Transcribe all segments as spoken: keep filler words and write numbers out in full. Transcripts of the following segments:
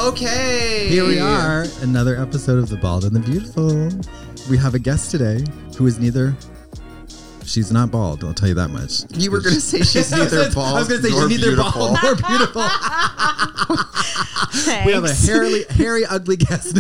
Okay. Here we are, another episode of The Bald and the Beautiful. We have a guest today who is neither... She's not bald, I'll tell you that much. You were going to say she's neither bald I was going to say nor she's neither beautiful. bald nor beautiful. We have a hairy, hairy, ugly guest.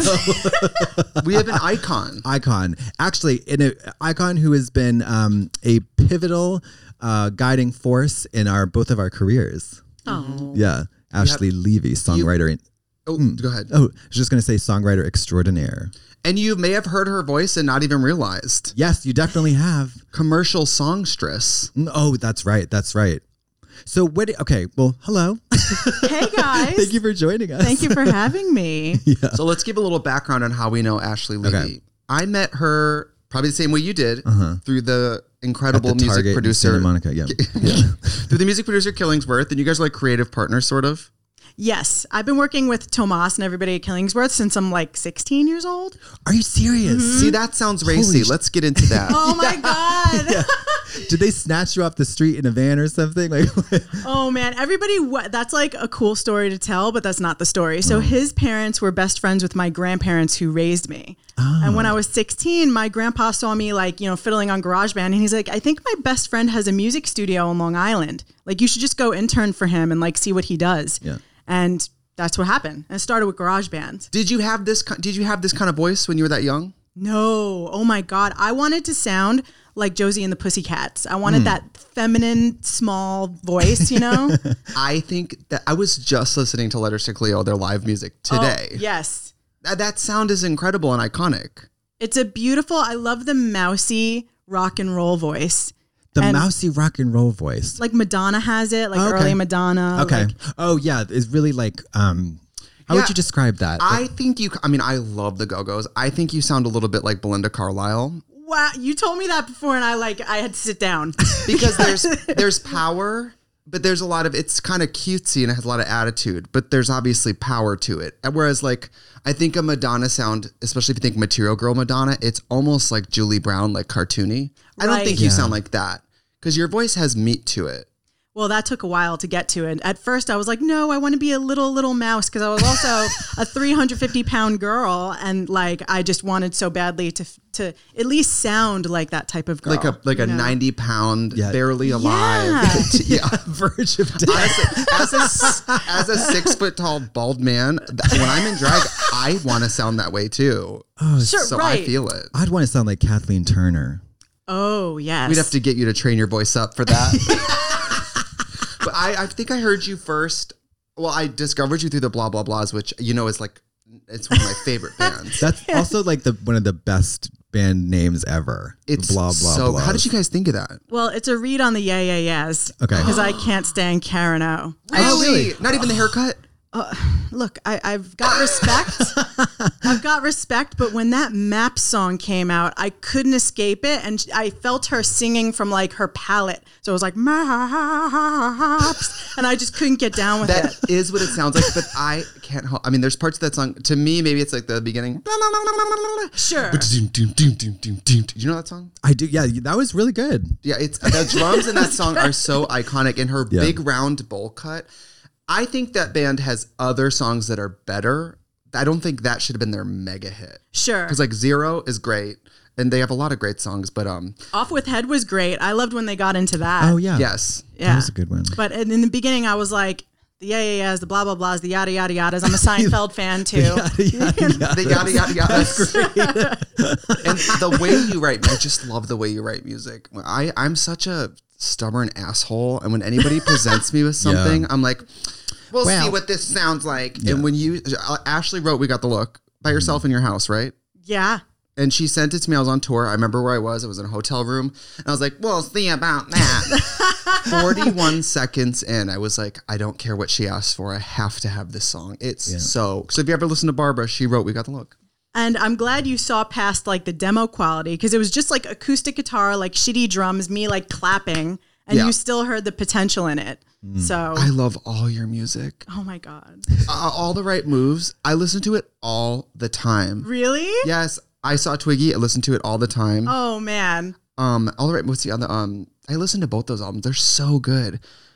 No. We have an icon. Icon. Actually, an icon who has been um, a pivotal uh, guiding force in our both of our careers. Oh. Yeah. Ashley have, Levy, songwriter. You, in, oh, mm, go ahead. Oh, I was just going to say songwriter extraordinaire. And you may have heard her voice and not even realized. Yes, you definitely have. Commercial songstress. Oh, that's right. That's right. So what? Okay. Well, hello. Hey guys. Thank you for joining us. Thank you for having me. Yeah. So let's give a little background on how we know Ashley Levy. Okay. I met her probably the same way you did Uh-huh. through the incredible At the music Target in producer. Santa Monica. Yeah. Yeah. Through the music producer Killingsworth. And you guys are like creative partners, sort of. Yes, I've been working with Tomas and everybody at Killingsworth since I'm like sixteen years old. Are you serious? Mm-hmm. See, that sounds racy. sh- Let's get into that. Oh my God. Yeah. Did they snatch you off the street in a van or something? Like, Oh man, everybody, that's like a cool story to tell, but that's not the story. So his parents were best friends with my grandparents who raised me. Oh. And when I was sixteen, my grandpa saw me like, you know, fiddling on GarageBand. And he's like, I think my best friend has a music studio in Long Island. Like you should just go intern for him and like see what he does. Yeah. And that's what happened. And it started with GarageBand. Did you have this? Did you have this kind of voice when you were that young? No. Oh my God. I wanted to sound like Josie and the Pussycats. I wanted mm. that feminine, small voice, you know? I think that I was just listening to Letters to Cleo, their live music today. Oh, yes. That, that sound is incredible and iconic. It's a beautiful, I love the mousy rock and roll voice. The And mousy rock and roll voice. like Madonna has it, like Oh, okay. early Madonna. Okay. Like, Oh, yeah. It's really like, um, how Yeah. would you describe that? I think you, I mean, I love the Go-Go's. I think you sound a little bit like Belinda Carlisle. wow, you told me that before and I like, I had to sit down. Because there's there's power, but there's a lot of, it's kind of cutesy and it has a lot of attitude, but there's obviously power to it. Whereas like, I think a Madonna sound, especially if you think Material Girl Madonna, it's almost like Julie Brown, like cartoony. I don't Right. think you Yeah. sound like that because your voice has meat to it. Well, that took a while to get to it. At first, I was like, no, I want to be a little, little mouse because I was also a three hundred fifty pound girl. And like, I just wanted so badly to to at least sound like that type of girl. Like a like a you know? ninety pound, Yeah. barely alive. Yeah. Yeah. Verge of death. Honestly, as a, as a six foot tall bald man, th- when I'm in drag, I want to sound that way too. Oh, Sure, So right. I feel it. I'd want to sound like Kathleen Turner. Oh, yes. We'd have to get you to train your voice up for that. But I, I think I heard you first. Well, I discovered you through the Blah Blah Blahs, which you know is like, it's one of my favorite bands. That's also like the one of the best band names ever. It's blah blah so. blah. How did you guys think of that? Well, it's a read on the Yeah Yeah Yeahs. Okay. Because I can't stand Karen O. Really? really? Not even the haircut. Look, I, I've got respect. I've got respect, but when that Maps song came out, I couldn't escape it, and I felt her singing from like her palate. So it was like Maps, and I just couldn't get down with That it. is what it sounds like, but I can't help. I mean, there's parts of that song. To me, maybe it's like the beginning. Sure. Do you know that song? I do. Yeah, that was really good. Yeah, it's the drums in that song are so iconic, and her Yeah. big round bowl cut. I think that band has other songs that are better. I don't think that should have been their mega hit. Sure. Because like Zero is great, and they have a lot of great songs. But um, Off with Head was great. I loved when they got into that. Oh yeah. yes, Yeah. That was a good one. But in in the beginning, I was like, the yeah, yeah, yeahs, the blah, blah, blahs, the yada, yada, yadas. I'm a Seinfeld fan too. Yeah, yeah, yeah. the yada yada yada. That's great. And the way you write, I just love the way you write music. I I'm such a stubborn asshole, and when anybody presents me with something, Yeah. I'm like, we'll Well, see what this sounds like. yeah. And when you, Ashley wrote, We Got the Look by yourself in your house, right? Yeah. And she sent it to me. I was on tour. I remember where I was. I was in a hotel room. And I was like, we'll see about that. forty-one seconds in, I was like, I don't care what she asked for. I have to have this song. It's Yeah. so... So if you ever listen to Barbara, she wrote We Got the Look. And I'm glad you saw past like the demo quality because it was just like acoustic guitar, like shitty drums, me like clapping, and Yeah. you still heard the potential in it. So, I love all your music. oh my God. Uh, all the right moves. I listen to it all the time. Really? Yes, I saw Twiggy. I listen to it all the time. Oh man. Um, all the right. What's the other? Um, I listen to both those albums. They're so good.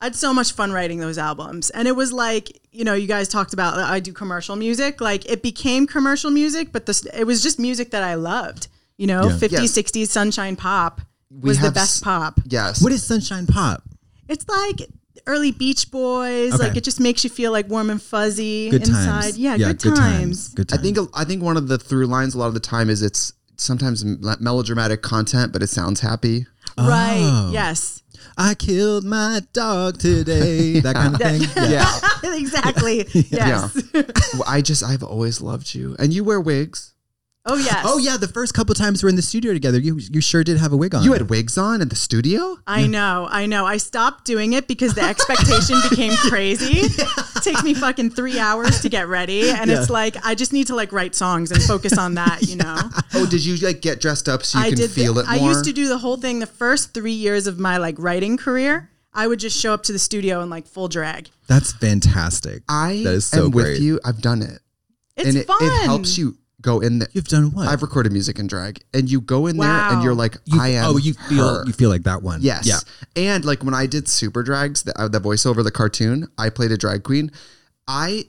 I had so much fun writing those albums. And it was like, you know, you guys talked about I do commercial music. Like it became commercial music, but this, it was just music that I loved. You know, Yeah. fifties, Yes. sixties Sunshine Pop We was the have best s- pop. Yes. What is Sunshine Pop? It's like early Beach Boys. Okay. Like it just makes you feel like warm and fuzzy Good inside. times. Yeah, good, times. Good I times. think I think one of the through lines a lot of the time is it's sometimes m- melodramatic content, but it sounds happy. Right. Oh. Yes. I killed my dog today. That kind of thing. Yeah. Exactly. Yes. Well, I just I've always loved you, and you wear wigs. Oh, yes. Oh yeah, the first couple times we're in the studio together, you you sure did have a wig on. You had wigs on in the studio. I know, I know. I stopped doing it because the expectation became crazy. It takes me fucking three hours to get ready. And Yeah. it's like, I just need to like write songs and focus on that, you know? Oh, did you like get dressed up so you I can did. feel the- it I more? used to do the whole thing the first three years of my like writing career. I would just show up to the studio in like full drag. That's fantastic. I that is so am great. with you. I've done it, It's and it, fun. it helps you go in there. You've done what? I've recorded music in drag, and you go in there Wow. and you're like, You- I am. Oh, you feel her. you feel like that one. Yes. Yeah. And like when I did Super Drags, the, uh, the voiceover, the cartoon, I played a drag queen. I,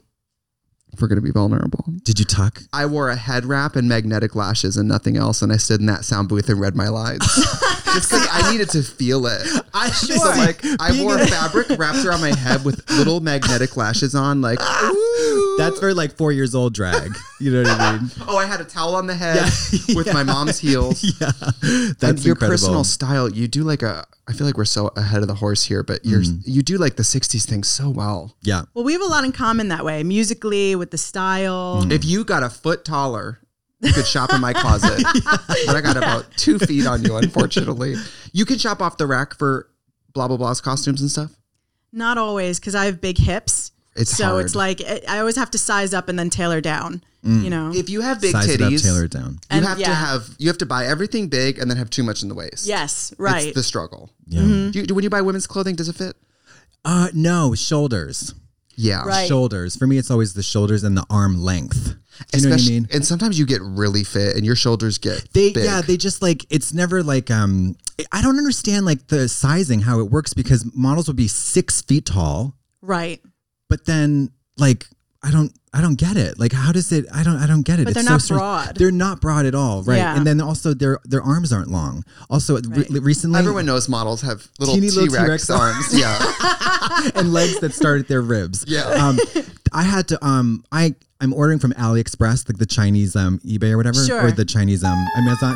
if we're going to be vulnerable, Did you tuck? I wore a head wrap and magnetic lashes and nothing else. And I stood in that sound booth and read my lines. Just because I needed to feel it. I So like I wore fabric wrapped around my head with little magnetic lashes on. Like, ooh. That's for like four years old drag. You know what I mean? Oh, I had a towel on the head Yeah. with my mom's heels. Yeah. And That's your incredible. personal style, you do like a, I feel like we're so ahead of the horse here, but you're, Mm. you do like the sixties thing so well. Yeah. Well, we have a lot in common that way, musically, with the style. If you got a foot taller, you could shop in my closet. But I got about two feet on you, unfortunately. You can shop off the rack for blah, blah, blah's costumes and stuff. Not always, because I have big hips. It's so hard. it's like, it, I always have to size up and then tailor down, you know? If you have big Size it titties, up, tailor it down. you And have to yeah. have, you have to buy everything big and then have too much in the waist. Yes, right. It's the struggle. Yeah. Do you, do, when you buy women's clothing, does it fit? Uh no, shoulders. Yeah. Right. Shoulders. For me, it's always the shoulders and the arm length. You know what I Especially- mean? And sometimes you get really fit and your shoulders get They big. yeah, they just like it's never like um I don't understand like the sizing how it works because models will be six feet tall, Right. but then like I don't I don't get it. Like how does it I don't I don't get it. But It's they're not strange. broad. They're not broad at all, right? Yeah. And then also their their arms aren't long. Also Right. re- recently Everyone knows models have little Teeny little T-Rex, T-Rex arms. Yeah. and legs that start at their ribs. Yeah. Um, I had to. Um, I I'm ordering from AliExpress, like the Chinese um eBay or whatever, Sure. or the Chinese um Amazon.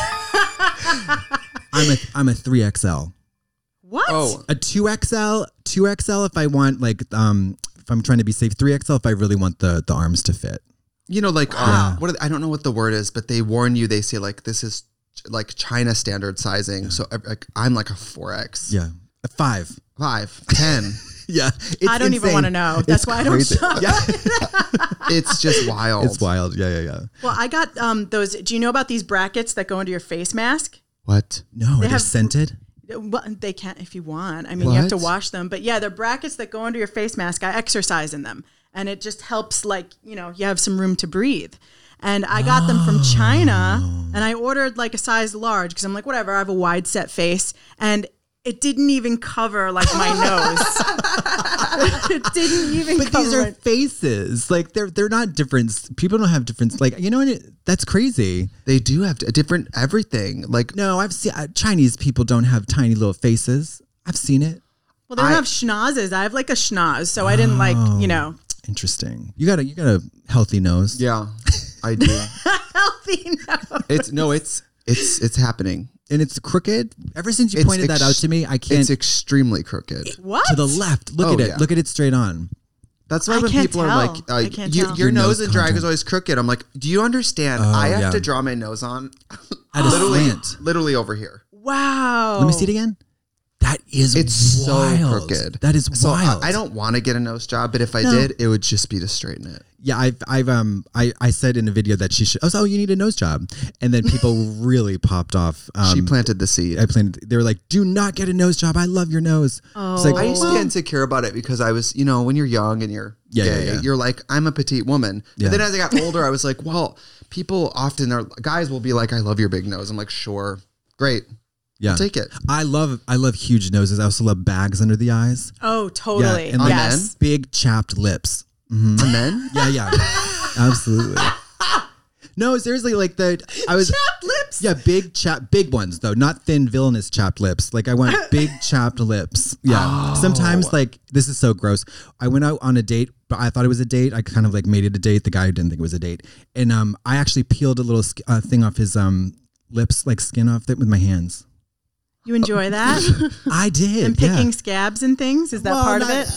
I'm a I'm a three X L, What? Oh, a two X L, two X L if I want like um if I'm trying to be safe, three X L if I really want the the arms to fit. you know, like, uh, what are they, I don't know what the word is, but they warn you, they say like, this is like China standard sizing. So uh, like, I'm like a four X. Yeah, a five. Five, ten. Yeah, it's I don't even insane. want to know. That's It's why I don't crazy. shop. Yeah, It's just wild. it's wild. Yeah, yeah, yeah. Well, I got um those. Do you know about these brackets that go into your face mask? What? No, They are they have- scented? Well, they can't if you want. I mean, you have to What? wash them. But yeah, they're brackets that go under your face mask. I exercise in them, and it just helps. Like you know, you have some room to breathe. And I got them from China, and I ordered like a size large because I'm like, whatever. I have a wide set face, and it didn't even cover like my nose. It didn't even. But cover these are my- faces. Like they're they're not different. People don't have different. Like you know, what? That's crazy. They do have a different everything. Like, No, I've seen uh, Chinese people don't have tiny little faces. I've seen it. Well, they don't I- have schnozzes. I have like a schnoz, so I didn't like you know Interesting. You got a you got a healthy nose. yeah, I do. healthy nose. It's no, it's, it's, it's happening. And it's crooked. Ever since you It's pointed that ex- out to me, I can't It's extremely crooked. What? to the left. Look Oh, at it. yeah. Look at it straight on. That's why I when can't people tell. are like, uh, I can't you, tell. your, Your nose nose in drag content. is always crooked. I'm like, do you understand? Oh, I have yeah. to draw my nose on At a literally, slant. literally over here. Wow. Let me see it again. That is It's wild. so crooked. That is So I, wild. I don't want to get a nose job, but if I No. did, it would just be to straighten it. Yeah, I've, I've, um, I, I said in a video that she should. Oh, so you need a nose job, and then people really popped off. Um, She planted the seed. I planted. They were like, "Do not get a nose job. I love your nose." Oh. It's like, I used to well, get insecure about it because I was, you know, when you're young and you're Yeah, gay, yeah, yeah. you're like, I'm a petite woman. Yeah. But then as I got older, I was like, well, people often are, guys will be like, I love your big nose. I'm like, sure, great. Yeah. I'll take it. I love I love huge noses. I also love bags under the eyes. Oh, totally. Yeah, and like yes. big chapped lips. Mm-hmm. And then? Yeah, yeah. Absolutely. No, seriously, like the I was Chapped lips. Yeah, big chap big ones though, not thin villainous chapped lips. Like I want big chapped lips. Yeah. Oh. Sometimes like this is so gross. I went out on a date, but I thought it was a date. I kind of like made it a date. The guy didn't think it was a date. And um I actually peeled a little sk- uh, thing off his um lips, like skin off it with my hands. You enjoy that? I did. And picking yeah. scabs and things? Is that Well, part not- of it?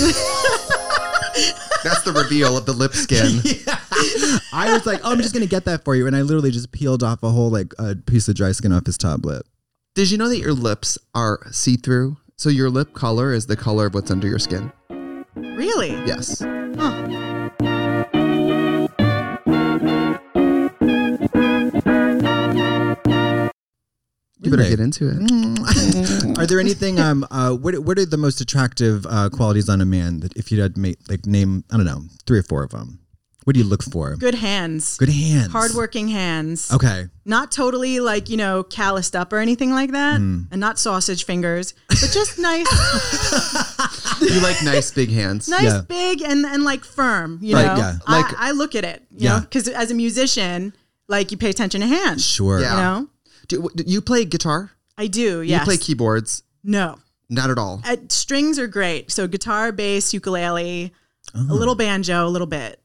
That's the reveal of the lip skin. Yeah. I was like, oh, I'm just gonna get that for you, and I literally just peeled off a whole like a piece of dry skin off his top lip. Did you know that your lips are see-through? So your lip color is the color of what's under your skin? Really? Yes. Huh. You better Really? get into it. Are there anything? Um, uh, what what are the most attractive uh, qualities on a man that if you had to make like name? I don't know, three or four of them. What do you look for? Good hands. Good hands. Hardworking hands. Okay. Not totally like, you know, calloused up or anything like that. Mm. And not sausage fingers, but just nice, You like nice big hands. nice, Yeah. big and, and like firm, you Right, know? yeah. Like- I, I look at it, you Yeah. know, because as a musician, like you pay attention to hands, Sure. Yeah. you know? Do, do you play guitar? I do, yes. You play keyboards? No. Not at all. Uh, strings are great. So guitar, bass, ukulele, Oh. a little banjo, a little bit.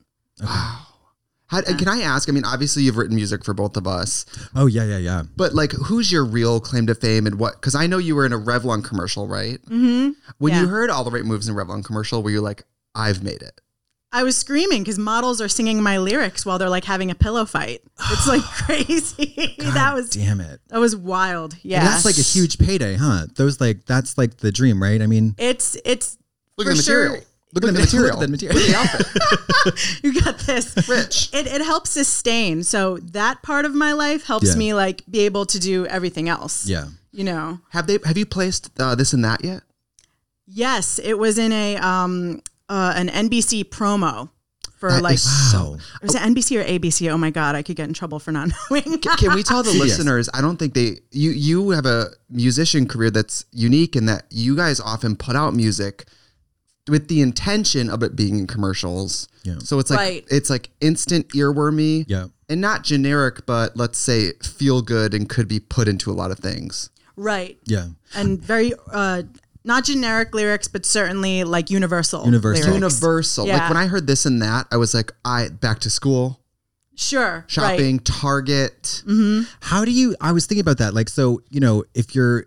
How, Can I ask? I mean, obviously you've written music for both of us, Oh yeah, yeah, yeah. but like, who's your real claim to fame and what? Because I know you were in a Revlon commercial, right? Mm-hmm. When Yeah. you heard All the Right Moves in Revlon commercial, were you like, I've made it? I was screaming because models are singing my lyrics while they're like having a pillow fight. It's like crazy. God that was damn it. that was wild. Yeah, And that's like a huge payday, huh? Those like that's like the dream, right? I mean, It's it's Look for at the material. sure. Look at the material. Look at the material. Look at the outfit. You got this. Rich. It it helps sustain. So that part of my life helps Yeah. me like be able to do everything else. yeah. You know. Have they? Have you placed uh, this and that yet? Yes, it was in a um uh, an N B C promo for That like is so. was it N B C or A B C? Oh my god, I could get in trouble for not knowing. Can we tell the C B S. listeners? I don't think they. You you have a musician career that's unique in that you guys often put out music with the intention of it being in commercials. Yeah. So it's like Right. it's like instant earwormy. Yeah. And not generic, but let's say feel good and could be put into a lot of things. Right. Yeah. And very uh not generic lyrics, but certainly like universal. Universal. lyrics. Universal. Yeah. Like when I heard this and that, I was like, I back to school, Sure. shopping, Right. Target. Mm-hmm. How do you, I was thinking about that. Like, so, you know, if you're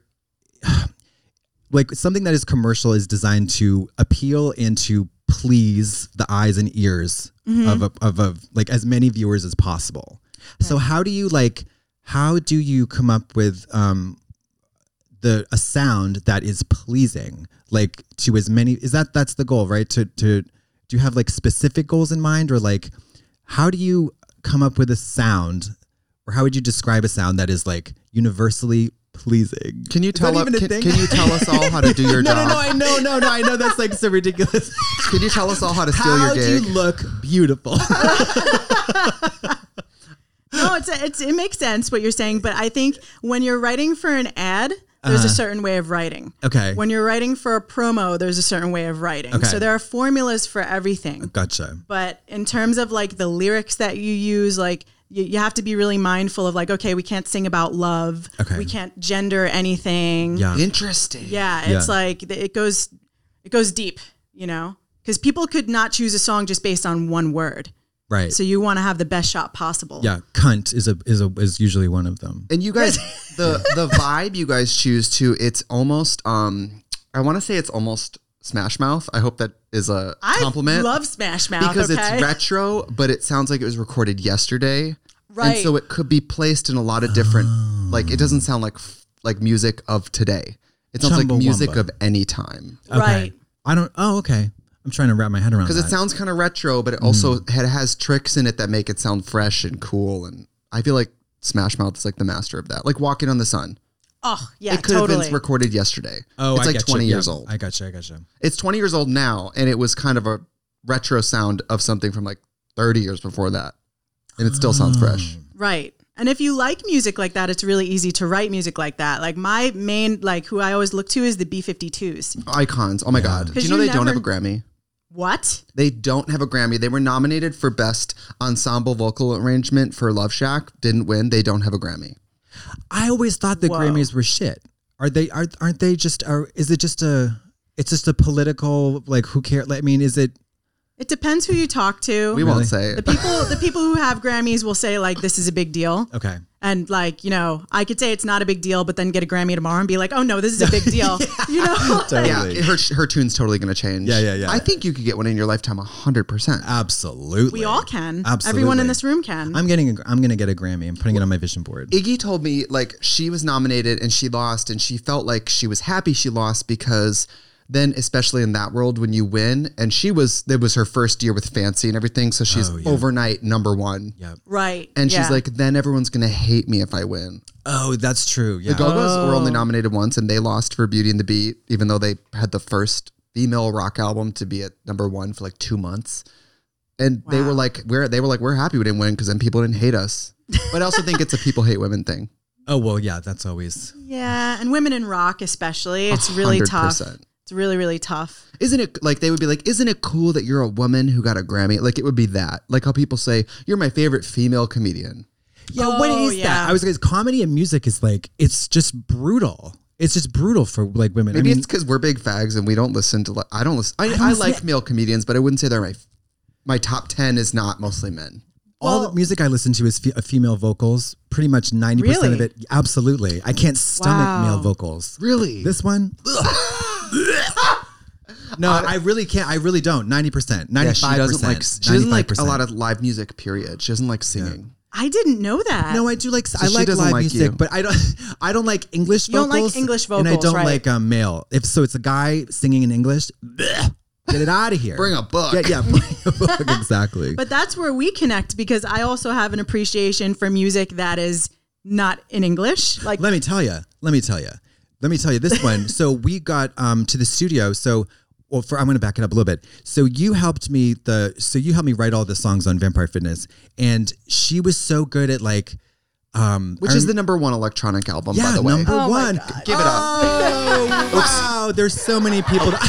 like something that is commercial is designed to appeal and to please the eyes and ears Mm-hmm. of, a, of, a, like as many viewers as possible. So how do you like, how do you come up with, um, the, a sound that is pleasing, like to as many, is that, that's the goal, right? To, to, do you have like specific goals in mind or like, how do you come up with a sound or how would you describe a sound that is like universally pleasing? Can you Is tell that us? even a Can, thing? can you tell us all how to do your no, job? no, no, I know, no, no, I know that's like so ridiculous. Can you tell us all how to steal How your do gig? you look beautiful? No, it's it's it makes sense what you're saying, but I think when you're writing for an ad, there's Uh-huh. a certain way of writing. Okay. When you're writing for a promo, there's a certain way of writing. Okay. So there are formulas for everything. Gotcha. But in terms of like the lyrics that you use, like you, you have to be really mindful of like, okay, we can't sing about love. Okay. We can't gender anything. Yeah. Interesting. Yeah. It's Yeah. like it goes, it goes deep, you know, because people could not choose a song just based on one word. Right. So you want to have the best shot possible. Yeah. Cunt is a, is a, is usually one of them. And you guys, the the vibe you guys choose to, it's almost, um, I want to say it's almost Smash Mouth. I hope that is a I compliment. love Smash Mouth because okay? it's retro, but it sounds like it was recorded yesterday. Right. And so it could be placed in a lot of different, like it doesn't sound like like music of today. It sounds like music Chumbawamba. of any time. Okay. Right. I don't, oh, okay. I'm trying to wrap my head around Because that. it sounds kind of retro, but it also it has tricks in it that make it sound fresh and cool. And I feel like Smash Mouth is like the master of that. Like Walking on the Sun. Oh, yeah, it could have totally. been recorded yesterday. Oh, it's I like gotcha. twenty Yeah. years old. I gotcha. I gotcha. It's twenty years old now, and it was kind of a retro sound of something from like thirty years before that. And it still sounds fresh. Right. And if you like music like that, it's really easy to write music like that. Like my main, like who I always look to is the B fifty-twos. Icons. Oh my God. Do you know you they don't never- have a Grammy? What? They don't have a Grammy. They were nominated for Best Ensemble Vocal Arrangement for Love Shack. Didn't win. They don't have a Grammy. I always thought the Whoa. Grammys were shit. Are they? Are aren't they just? Are is it just a? It's just a political like who cares? Like, I mean, is it? It depends who you talk to. We Really? won't say the it. people, the people who have Grammys will say like this is a big deal. Okay. And like, you know, I could say it's not a big deal, but then get a Grammy tomorrow and be like, oh no, this is a big deal. You know? Totally. Yeah, her her tune's totally going to change. Yeah, yeah, yeah. I think you could get one in your lifetime, a hundred percent. Absolutely. We all can. Absolutely. Everyone in this room can. I'm getting. A, I'm gonna get a Grammy. I'm putting it on my vision board. Iggy told me like she was nominated and she lost, and she felt like she was happy she lost because then, especially in that world, when you win, and she was, it was her first year with Fancy and everything, so she's Oh, yeah. overnight number one. Yeah. Right. And yeah. she's like, then everyone's gonna hate me if I win. Oh, that's true. Yeah. The Go-Go's were only nominated once, and they lost for Beauty and the Beat, even though they had the first female rock album to be at number one for like two months. And they Wow. were like, we're they were like, we're happy we didn't win because then people didn't hate us. But I also think it's a people hate women thing. Oh well, yeah. That's always. Yeah, and women in rock especially, it's really one hundred tough. percent. It's really, really tough. Isn't it like they would be like, isn't it cool that you're a woman who got a Grammy? Like it would be that. Like how people say, you're my favorite female comedian. Yeah. what Oh, is yeah. that? I was gonna comedy and music is like it's just brutal. It's just brutal for like women. Maybe I mean, it's because we're big fags and we don't listen to, like, I don't listen. I, don't I, listen like to- male comedians, but I wouldn't say they're my, my top ten is not mostly men. all Well- the music I listen to is fe- female vocals. Pretty much ninety percent of Really? it. Absolutely. I can't stomach Wow. male vocals. Really? This one. No, I really can't. I really don't. Ninety percent, Yeah, ninety-five she doesn't like, percent. she doesn't like a lot of live music, period. She doesn't like singing. I didn't know that. No, I do like. I she like doesn't live like music, you. but I don't. I don't like English You don't vocals. like English and I vocals, don't right. like um, male. If so, it's a guy singing in English. Blech. Get it out of here. Bring a book. Yeah, yeah. Bring a book. Exactly. But that's where we connect because I also have an appreciation for music that is not in English. Like Let me tell you. Let me tell you. Let me tell you this one. So we got um, to the studio. So, well, for I'm going to back it up a little bit. So you helped me the. So you helped me write all the songs on Vampire Fitness, and she was so good at like. Um, Which I is rem- the number one electronic album, yeah, by the way. number Oh my one. God. Give it up. Oh, wow. There's so many people. To-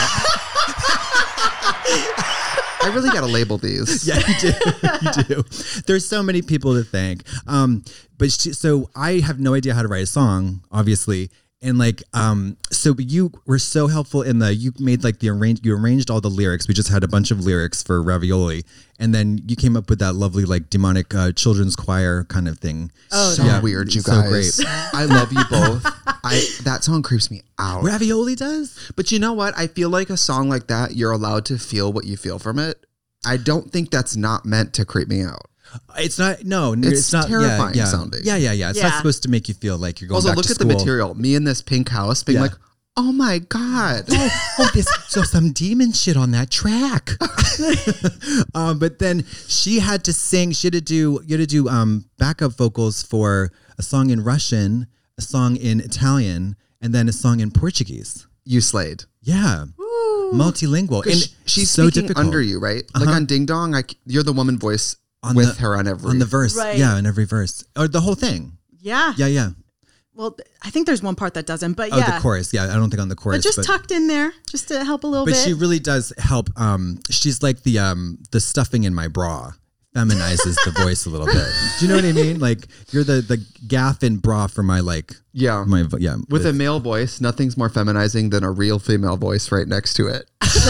I really got to label these. Yeah, you do. You do. There's so many people to thank. Um, but she, so I have no idea how to write a song, obviously. And like, um, so you were so helpful in the, you made like the arrange, you arranged all the lyrics. We just had a bunch of lyrics for Ravioli. And then you came up with that lovely, like demonic uh, children's choir kind of thing. Oh, So Yeah, weird, you so guys. great. I love you both. I that song creeps me out. Ravioli does? But you know what? I feel like a song like that, you're allowed to feel what you feel from it. I don't think that's not meant to creep me out. It's not, no, it's, It's not terrifying yeah, yeah. sounding. Yeah, yeah, yeah. It's not Yeah. supposed to make you feel like you're going Also, back look to at school. the material. Me in this pink house being Yeah. like, oh my God. oh, there's so some demon shit on that track. um, but then she had to sing. She had to do. You had to do um, backup vocals for a song in Russian, a song in Italian, and then a song in Portuguese. You slayed. Yeah, multilingual. And Sh- she's so speaking difficult. under you, right? Like Uh-huh. on Ding Dong, I c you're the woman voice On with the- her on every. on the verse. Right. Yeah, in every verse or the whole thing. yeah. Yeah, yeah. Well, th- I think there's one part that doesn't, but Oh, yeah. the chorus. Yeah, I don't think on the chorus, But just tucked in there, just to help a little But bit. she really does help. Um, she's like the um the stuffing in my bra. Feminizes the voice a little bit. Do you know what I mean? Like you're the the gaff and bra for my like yeah. my vo- yeah With a male voice, nothing's more feminizing than a real female voice right next to it.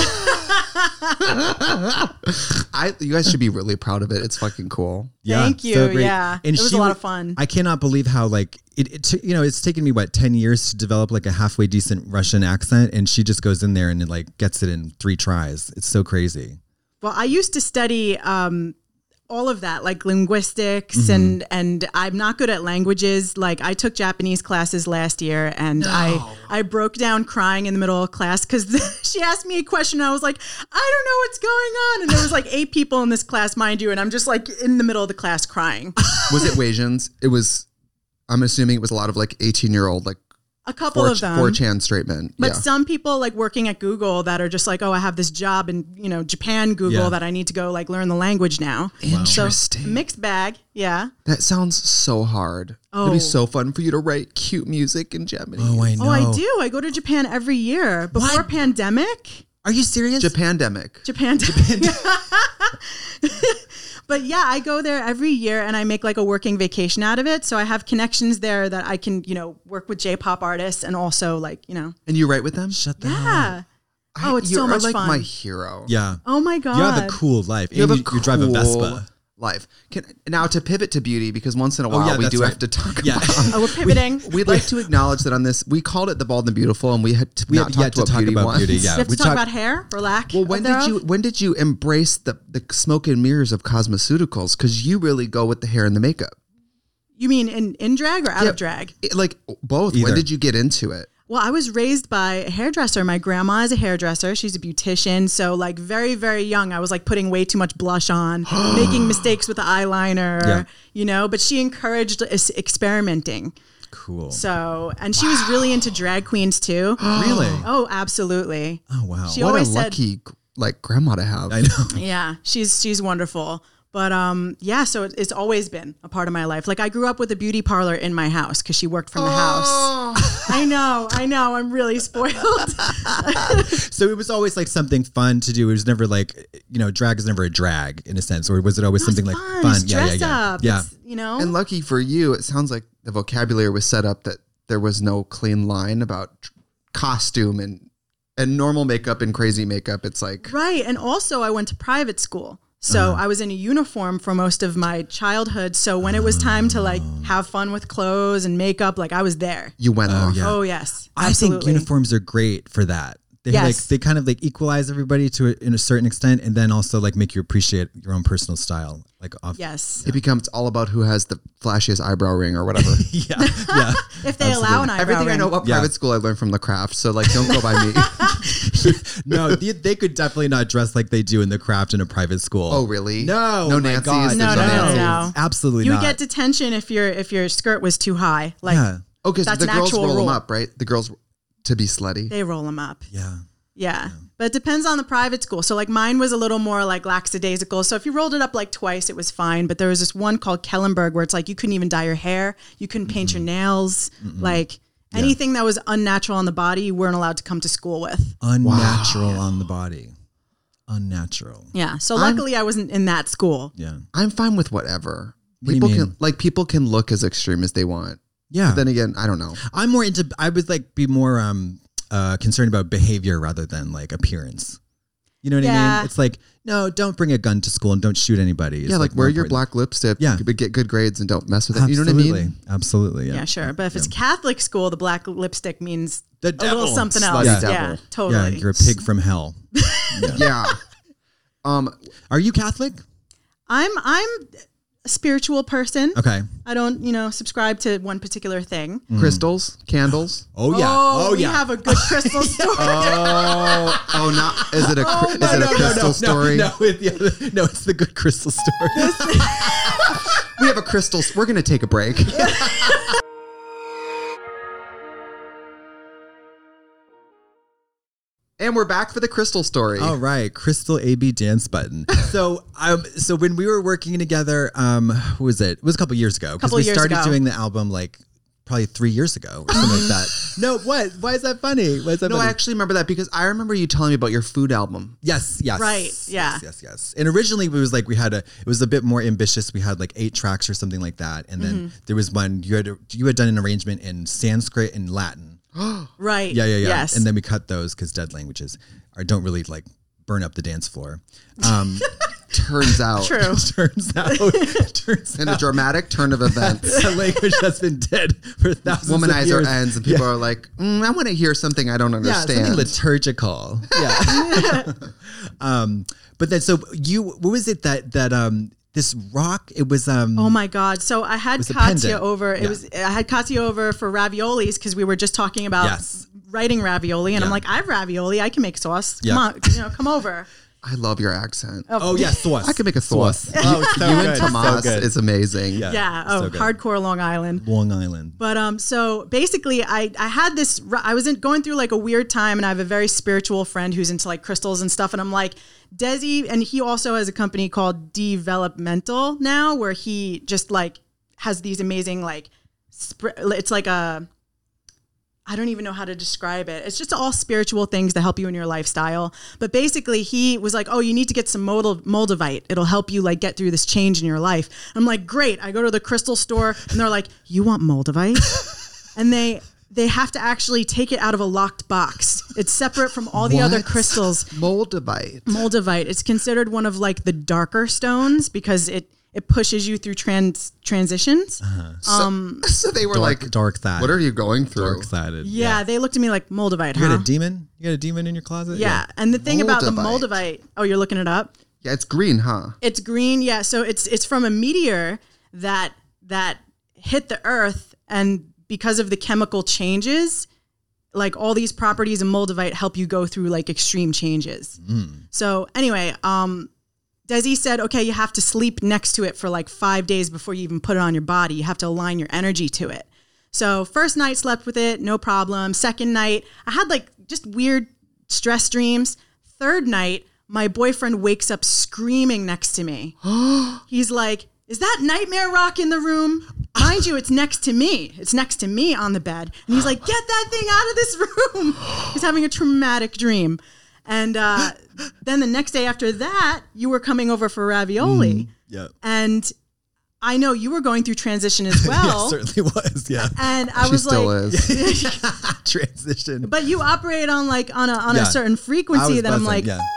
I, you guys should be really proud of it. It's fucking cool. yeah, Thank you. so great. Yeah. And It was she a lot wa- of fun. I cannot believe how like it, it took you know it's taken me what ten years to develop like a halfway decent Russian accent, and she just goes in there and it, like gets it in three tries. It's so crazy. Well, I used to study um, all of that, like linguistics, Mm-hmm. and and I'm not good at languages. Like I took Japanese classes last year, and I I broke down crying in the middle of class because she asked me a question. And I was like, I don't know what's going on, and there was like eight people in this class, mind you, and I'm just like in the middle of the class crying. Was it Wasians? It was, I'm assuming it was a lot of like eighteen year old, like A couple four, of them. four chan straight men. But yeah. some people like working at Google that are just like, oh, I have this job in, you know, Japan Google Yeah. that I need to go like learn the language now. Interesting. So mixed bag. Yeah. That sounds so hard. It'd Oh. be so fun for you to write cute music in Japanese. Oh, I know. Oh, I do. I go to Japan every year. Before What? pandemic, Are you serious? Japandemic. Japan. But yeah, I go there every year and I make like a working vacation out of it. So I have connections there that I can, you know, work with J-pop artists and also like, you know, And you write with them? Shut the hell up. yeah. I- Oh, it's you so are much like fun. my hero. Yeah. Oh my God. You have a cool life. You have and a you, you drive a cool Vespa. life. Can, now to pivot to beauty, because once in a Oh, while yeah, we that's do right. have to talk Yeah. about. Oh, we're pivoting. We'd like to acknowledge that on this, we called it the Bald and Beautiful, and we had to We not have yet talked to talk beauty about once. beauty. Yeah. we have to we talk talk- about hair or lack. Well, when of did thereof? you when did you embrace the the smoke and mirrors of cosmeceuticals? Because you really go with the hair and the makeup. You mean in, in drag or out Yeah. of drag? It- like both. Either. When did you get into it? Well, I was raised by a hairdresser. My grandma is a hairdresser. She's a beautician. So like very, very young, I was like putting way too much blush on, making mistakes with the eyeliner, Yeah. you know, but she encouraged us experimenting. Cool. So, and she was really into drag queens too. Really? Oh, absolutely. Oh, wow. She What a always said, lucky like grandma to have. I know. yeah, she's, she's wonderful. But um, yeah, so it, it's always been a part of my life. Like I grew up with a beauty parlor in my house because she worked from the house. I know, I know. I'm really spoiled. So it was always like something fun to do. It was never like, you know, drag is never a drag in a sense, or was it always something like fun. fun? It's Yeah, yeah, dress yeah. up. Yeah. It's, you know, And lucky for you, it sounds like the vocabulary was set up that there was no clean line about tr- costume and and normal makeup and crazy makeup. It's like right. And also, I went to private school. So Uh-huh. I was in a uniform for most of my childhood. So when it was time to like have fun with clothes and makeup, like I was there. you went off. yeah. Oh, yes. I Absolutely. think uniforms are great for that. They Yes. like they kind of like equalize everybody to a, in a certain extent, and then also like make you appreciate your own personal style. Like off. Yes. It becomes all about who has the flashiest eyebrow ring or whatever. yeah, yeah. If they allow an eyebrow Everything I ring. know about Yeah. private school, I learned from the craft. So like, don't go by me. No, they, they could definitely not dress like they do in the craft in a private school. Oh, really? No, No my Nancy's? God. There's No, no no, no, Nancy's? no. Absolutely You not. would get detention if your if your skirt was too high. Like yeah, Okay, so That's the an girls actual roll them rule. up, right? The girls to be slutty. they roll them up. yeah. Yeah. But it depends on the private school. So like mine was a little more like lackadaisical. So if you rolled it up like twice, it was fine. But there was this one called Kellenberg where it's like you couldn't even dye your hair. You couldn't paint your nails. Like anything that was unnatural on the body, you weren't allowed to come to school with. Unnatural on the body. Unnatural. Yeah. So luckily I wasn't in that school. Yeah. I'm fine with whatever. What do you People mean? can like people can look as extreme as they want. Yeah. But then again, I don't know. I'm more into. I would like be more um uh concerned about behavior rather than like appearance. You know what I Yeah. mean? It's like no, don't bring a gun to school and don't shoot anybody. It's Yeah, like, more wear your important. black lipstick. Yeah. but get good grades and don't mess with it. You know Absolutely. what I mean? Absolutely. Yeah. Yeah, sure. But if it's Catholic school, the black lipstick means The a little devil. something Slutty else. devil. Yeah, Yeah, totally. you're a pig from hell. Yeah. Um, Are you Catholic? I'm I'm a spiritual person. Okay. I don't, you know, subscribe to one particular thing. crystals, candles. Oh yeah. Oh, Oh, we yeah. have a good crystal story. Oh, oh, not is it a cr- is no, it a no, no, crystal no, story? No, no, it- yeah, no, it's the good crystal story. We have a crystal. We're gonna take a break. And we're back for the crystal story. All right, Crystal A B dance button. So, um, so when we were working together, um, who was it? It was a couple years ago because Couple we years started ago. doing the album like probably three years ago or something like that. No, what? Why is that funny? Why is that No, funny? I actually remember that because I remember you telling me about your food album. Yes, yes. Right, yeah. Yes, yes, yes. And originally it was like we had a it was a bit more ambitious. We had like eight tracks or something like that. And then Mm-hmm. there was one you had you had done an arrangement in Sanskrit and Latin. Right. Yeah, yeah, yeah. Yes. And then we cut those because dead languages are don't really like burn up the dance floor. Um Turns out, True. turns out turns in a out dramatic turn of events, the language has been dead for thousands of womanizer years. ends, and people are like, mm, "I want to hear something I don't Yeah, understand." something liturgical. Yeah. um, but then, so you, what was it that that um this rock? It was um. Oh my God! So I had was a Katya pendant. over. It Yeah. was I had Katya over for raviolis because we were just talking about Yes. writing ravioli, and I'm Yeah. like, I have ravioli. I can make sauce. Yeah. Come on, you know, come over. I love your accent. Oh yeah, sauce. I could make a sauce. Oh, so you good. and So Tomas good. is amazing. Yeah. Yeah. Oh, so good. hardcore Long Island. Long Island. But um, so basically, I I had this. I was in, going through like a weird time, and I have a very spiritual friend who's into like crystals and stuff. And I'm like, Desi, and he also has a company called Developmental now, where he just like has these amazing like, sp- it's like a. I don't even know how to describe it. It's just all spiritual things to help you in your lifestyle. But basically he was like, oh, you need to get some Mold- Moldavite. It'll help you like get through this change in your life. I'm like, great. I go to the crystal store and they're like, you want Moldavite? And they they have to actually take it out of a locked box. It's separate from all the What? other crystals. Moldavite. Moldavite. It's considered one of like the darker stones because it it pushes you through trans transitions. So, so they were Dark, like, dark side. what are you going through? Dark sided. Yeah, they looked at me like Moldavite, You huh? got a demon? You got a demon in your closet? Yeah, and the thing about the Moldavite. Moldavite, oh, you're looking it up? Yeah, it's green, huh? It's green, yeah. So it's it's from a meteor that that hit the Earth, and because of the chemical changes, like all these properties of Moldavite help you go through like extreme changes. So anyway, um, Desi said, okay, you have to sleep next to it for like five days before you even put it on your body. You have to align your energy to it. So first night slept with it, no problem. Second night, I had like just weird stress dreams. Third night, my boyfriend wakes up screaming next to me. He's like, is that nightmare rock in the room? Mind you, it's next to me. It's next to me on the bed. And he's like, get that thing out of this room. He's having a traumatic dream. And uh, then the next day after that, you were coming over for ravioli. Yeah. And I know you were going through transition as well. Yeah, certainly was. Yeah. And I She was still like, is. Transition. but you operate on like on a on Yeah. a certain I frequency was that I'm buzzing, like, yeah.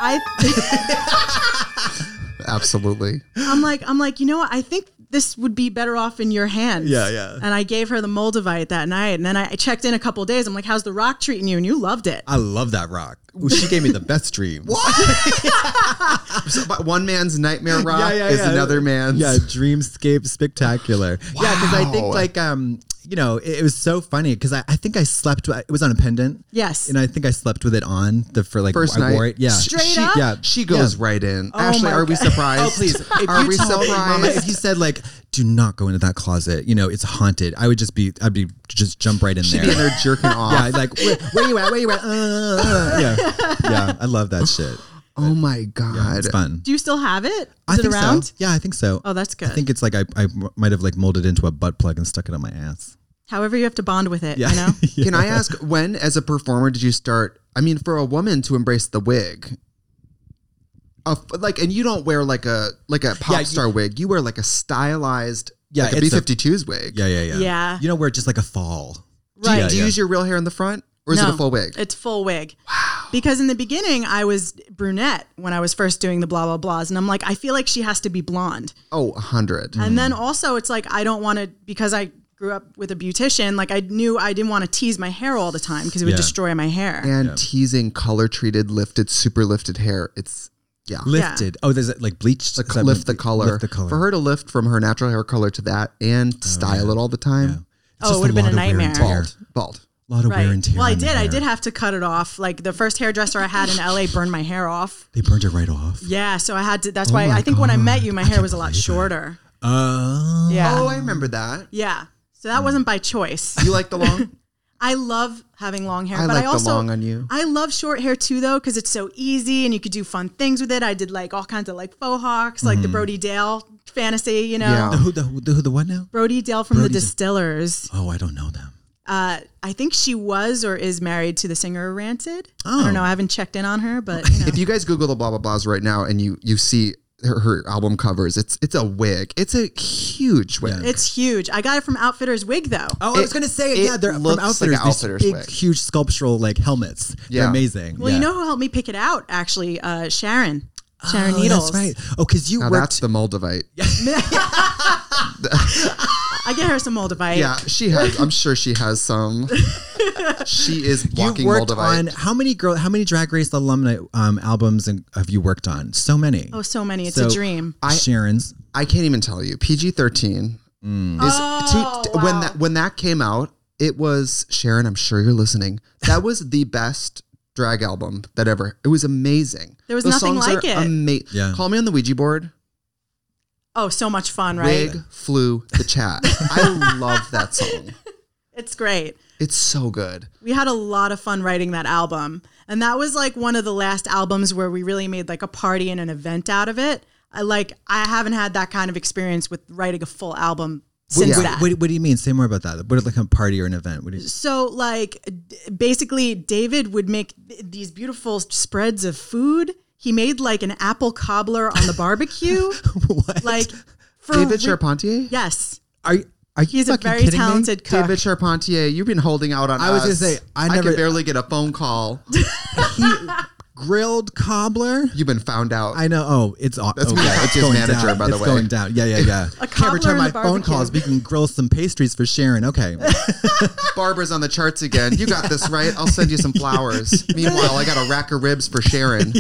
I Absolutely. I'm like, I'm like, you know what? I think this would be better off in your hands. Yeah, yeah. And I gave her the Moldavite that night. And then I checked in a couple of days. I'm like, how's the rock treating you? And you loved it. I love that rock. Ooh, she gave me the best dream. So, but one man's nightmare rock Yeah, yeah, is yeah. another man's. Yeah, dreamscape spectacular. Yeah, because I think Wow. like um, you know, it, it was so funny because I, I think I slept. with- It was on a pendant. Yes. And I think I slept with it on the for like First I night. wore it. Yeah. Straight she, up? Yeah. She goes Yeah. right in. Oh Ashley, my are we God. surprised? Oh please! If Are you we told me, surprised? Mama, if you said like, "Do not go into that closet," you know, it's haunted. I would just be, I'd be just jump right in She'd there. be in there jerking off. Yeah, like where, where you at? Where you at? Uh, uh, yeah, yeah. I love that shit. Oh my God. It's fun. Do you still have it? Is I it think around? so. Yeah, I think so. Oh, that's good. I think it's like I, I might have like molded into a butt plug and stuck it on my ass. However, you have to bond with it, Yeah. you know? Yeah. Can I ask, when as a performer did you start? I mean, for a woman to embrace the wig, a, like, and you don't wear like a like a pop Yeah, you- star wig. You wear like a stylized, Yeah, like a it's B a- fifty-two's wig. Yeah, yeah, yeah. Yeah. You know, we're just like a fall. Do you, Right. do you Yeah. use your real hair in the front, or is No, it a full wig? It's full wig. Wow. Because in the beginning, I was brunette when I was first doing the blah, blah, blahs. And I'm like, I feel like she has to be blonde. Oh, a hundred. And then also it's like, I don't want to, because I grew up with a beautician, like I knew I didn't want to tease my hair all the time because it would Yeah. destroy my hair. And teasing color treated, lifted, super lifted hair. It's yeah. Lifted. Oh, there's it like bleached. Like Is that lift the what- color. Lift the color. For her to lift from her natural hair color to that and style it all the time. Yeah. It's Oh, just it would've been lot a of wear and nightmare. tear. Bald. Bald. A lot of wear and Right. tear. Well, I on the did. I hair. did have to cut it off. Like the first hairdresser I had in L A burned my hair off. They burned it right off. Yeah. So I had to, that's Oh why my I think when I met God. you, my I hair can't was a lot believe it. shorter. Oh. Yeah. Oh, I remember that. Yeah. So that wasn't by choice. You like the long? I love having long hair, I but like I also the long on you. I love short hair too, though, because it's so easy and you could do fun things with it. I did like all kinds of like faux hawks, like the Brody Dale fantasy, you know, Yeah. The who the, who the who the what now? Brody Dale from Brody the Dale. Distillers. Oh, I don't know them. Uh, I think she was or is married to the singer Rancid. I Oh. don't know. I haven't checked in on her, but you know. If you guys Google the blah blah blahs right now and you you see her, her album covers, it's it's a wig. It's a huge wig. Yeah. It's huge. I got it from Outfitters Wig, though. Oh, I was It- gonna say it yeah. They're from looks like Outfitters. an these Outfitters big, wig. huge sculptural like helmets. Yeah. They're amazing. Well, yeah. you know who helped me pick it out, actually? Uh, Sharon. Sharon oh, Needles. That's right. Oh, because you Now worked. that's the Moldavite. I get her some Moldavite. Yeah, she has. I'm sure she has some. She is you walking worked Moldavite. on how many girl? How many Drag Race alumni um, albums and have you worked on? So many. Oh, so many. It's So- a dream. I- Sharon's. I can't even tell you. P G thirteen Mm. is Oh, to, when wow. that when that came out. It was Sharon. I'm sure you're listening. That was the best drag album that ever. It was amazing. There was Those nothing songs like are it. Ama- Yeah. Call Me on the Ouija board. Oh, so much fun, right? Wig flew the chat. I love that song. It's great. It's so good. We had a lot of fun writing that album. And that was like one of the last albums where we really made like a party and an event out of it. I like, I haven't had that kind of experience with writing a full album since what, that. what, what do you mean? Say more about that. What is like a party or an event? What do you, So like d- basically David would make th- these beautiful spreads of food. He made like an apple cobbler on the barbecue. what? Like for David re- Charpentier? Yes. Are you, are you He's a fucking very kidding me? talented cook. David Charpentier, you've been holding out on I was us. gonna say, I never- can barely get a phone call. He, grilled cobbler? You've been found out. I know. Oh, it's aw- That's okay. me. That's It's his going manager, down. by the it's way. going down. Yeah, yeah, yeah. A Can't cobbler return and my a phone barbecue. calls. We can grill some pastries for Sharon. Okay. Barbara's on the charts again. You got this, right? I'll send you some flowers. Meanwhile, I got a rack of ribs for Sharon.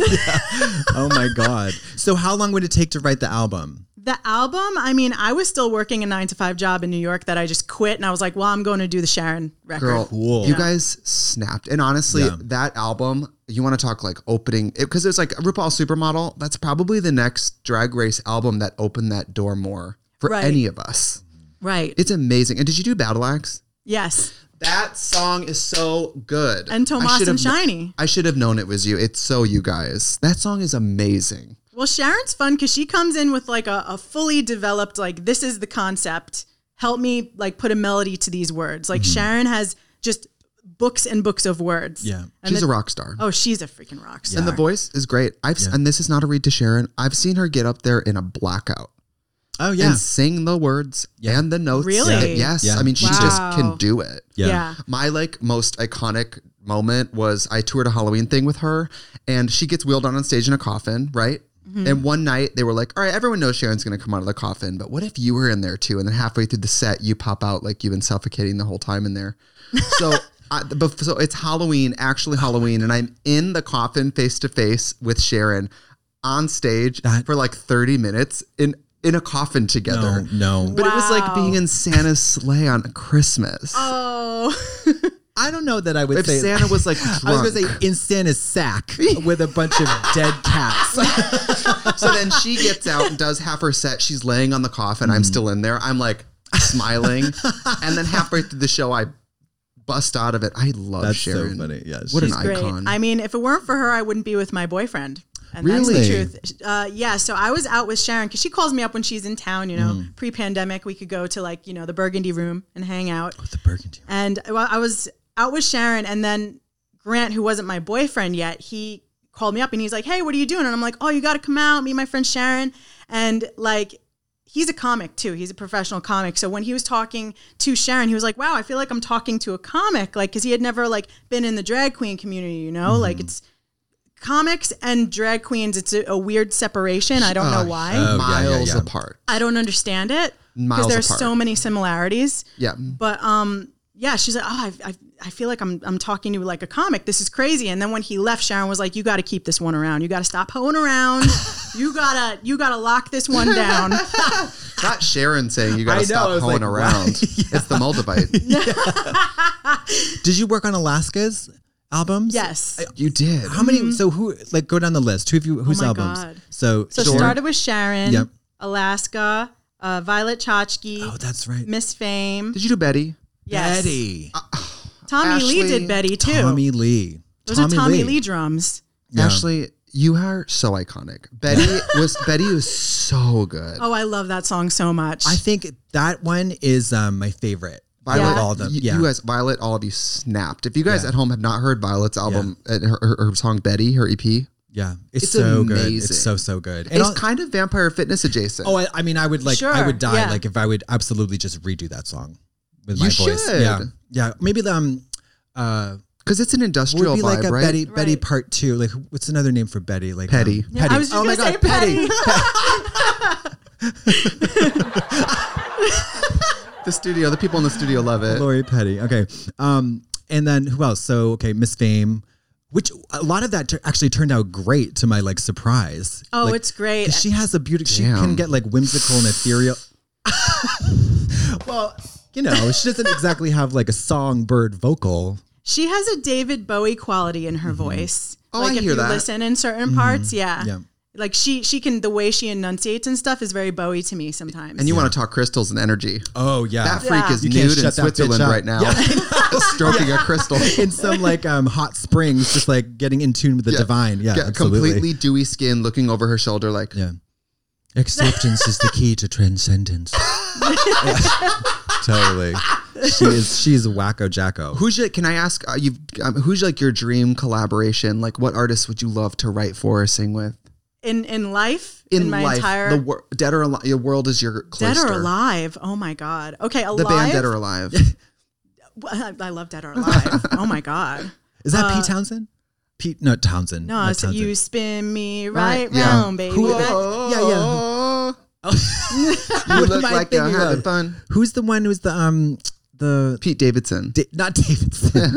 Oh my god. So how long would it take to write the album? The album, I mean, I was still working a nine to five job in New York that I just quit. And I was like, well, I'm going to do the Sharon record. Girl, Cool. you Yeah. guys snapped. And honestly, Yeah. that album, you want to talk like opening, because it, it's like RuPaul Supermodel. That's probably the next Drag Race album that opened that door more for Right. any of us. Right. It's amazing. And did you do Battle Axe? Yes. That song is so good. And I Tomas should and have kn- Shiny. I should have known it was you. It's so you guys. That song is amazing. Well, Sharon's fun because she comes in with like a, a fully developed, like, this is the concept. Help me like put a melody to these words. Like Sharon has just books and books of words. Yeah. And She's the- a rock star. Oh, she's a freaking rock star. And the voice is great. I've s Yeah. and this is not a read to Sharon. I've seen her get up there in a blackout Oh yeah. and sing the words Yeah. and the notes. Really? And yes. Yeah. I mean, she Wow. just can do it. Yeah. Yeah. My like most iconic moment was I toured a Halloween thing with her, and she gets wheeled on on stage in a coffin, right? Mm-hmm. And one night they were like, all right, everyone knows Sharon's going to come out of the coffin, but what if you were in there too? And then halfway through the set, you pop out like you've been suffocating the whole time in there. So, I, bef- so it's Halloween, actually Halloween, and I'm in the coffin face to face with Sharon on stage That- for like thirty minutes in in a coffin together. No, no. But it was like Wow. being in Santa's sleigh on Christmas. Oh, I don't know that I would if say Santa was like drunk. I was gonna say in Santa's sack with a bunch of dead cats. So then she gets out and does half her set. She's laying on the coffin. I'm still in there. I'm like smiling. And then halfway through the show, I bust out of it. I love That's Sharon. so funny. Yeah, What she's an great. icon. I mean, if it weren't for her, I wouldn't be with my boyfriend. And Really? that's the truth. Uh, yeah. So I was out with Sharon because she calls me up when she's in town, you know, pre-pandemic, we could go to like, you know, the Burgundy Room and hang out. the burgundy. And well, I was out with Sharon, and then Grant, who wasn't my boyfriend yet, he called me up and he's like, hey, what are you doing? And I'm like, oh, you got to come out, meet my friend Sharon. And like, he's a comic too. He's a professional comic. So when he was talking to Sharon, he was like, wow, I feel like I'm talking to a comic. Like, cause he had never like been in the drag queen community, you know, Mm-hmm. like it's comics and drag queens. It's a, a weird separation. I don't know why. Oh, yeah, yeah, Miles yeah. apart. I don't understand it Miles because there's apart. so many similarities. Yeah. But um, yeah, she's like, oh, I, I, I feel like I'm, I'm talking to like a comic. This is crazy. And then when he left, Sharon was like, you got to keep this one around. You got to stop hoeing around. you gotta, you gotta lock this one down. Not Sharon saying you got I to know, I stop was hoeing like, around. wow. It's the Moldavite. Did you work on Alaska's albums? Yes. You did. How many? So who? Like, go down the list. Who have you? Whose my albums? God. So, So Shore- started with Sharon, Yep. Alaska, uh, Violet Chachki, Oh, that's right. Miss Fame. Did you do Betty? Yes. Betty. Tommy Lee Ashley, did Betty too. Tommy Lee. Those are Tommy Lee drums. Yeah. Ashley, you are so iconic. Betty was Betty was so good. Oh, I love that song so much. I think that one is um, my favorite. Violet, Out of all of them. you, Yeah. you guys, Violet, all of you snapped. If you guys Yeah. at home have not heard Violet's album, uh, her, her, her song Betty, her E P, yeah. It's, It's so good. amazing. It's so, so good. And it's I'll- kind of Vampire Fitness adjacent. oh, I, I mean, I would like, I Sure, would die yeah. like if I would absolutely just redo that song with You my voice. should. Yeah. Yeah. Maybe the, um, uh, because it's an would industrial be vibe, like a right? Betty, Betty Right. part two. Like, what's another name for Betty? Like Petty. um, Yeah, Petty. I was just oh my gonna God, say Petty. The studio, the people in the studio love it. Lori Petty. Okay. Um, and then who else? So, okay, Miss Fame, which a lot of that t- actually turned out great to my like surprise. Oh, Like, it's great. 'cause she has a beauty. She Damn. can get like whimsical and ethereal. Well, you know, she doesn't exactly have like a songbird vocal. She has a David Bowie quality in her mm-hmm. voice. Oh, like I if hear you that. listen in certain parts, mm-hmm. yeah. yeah. Like she she can, the way she enunciates and stuff is very Bowie to me sometimes. And you yeah. want to talk crystals and energy. Oh yeah. That freak Yeah. is You can't nude in shut that Switzerland bitch up. right now. Yeah. Stroking a crystal. In some like um, hot springs, just like getting in tune with the Yeah. divine. Yeah, Yeah, absolutely. completely dewy skin, looking over her shoulder like, Yeah. Acceptance is the key to transcendence. Yeah. Totally. She is. She's wacko jacko. who's your, can I ask, uh, you've, um, who's like your dream collaboration? Like what artists would you love to write for or sing with? In in life, In, in, my life, entire the wor- dead or alive, your world is your Dead cloister. or Alive. Oh my God. Okay, Alive. The band Dead or Alive. I I love Dead or Alive. Oh my God. Is that Uh, Pete Townsend? Pete, no Townsend. No, not it's Townsend. you spin me right, Right, yeah. round, baby. Who- Whoa. Yeah, yeah. You What look am I like you're thinking having of? fun. Who's the one who's the um the Pete Davidson. Da- not Davidson?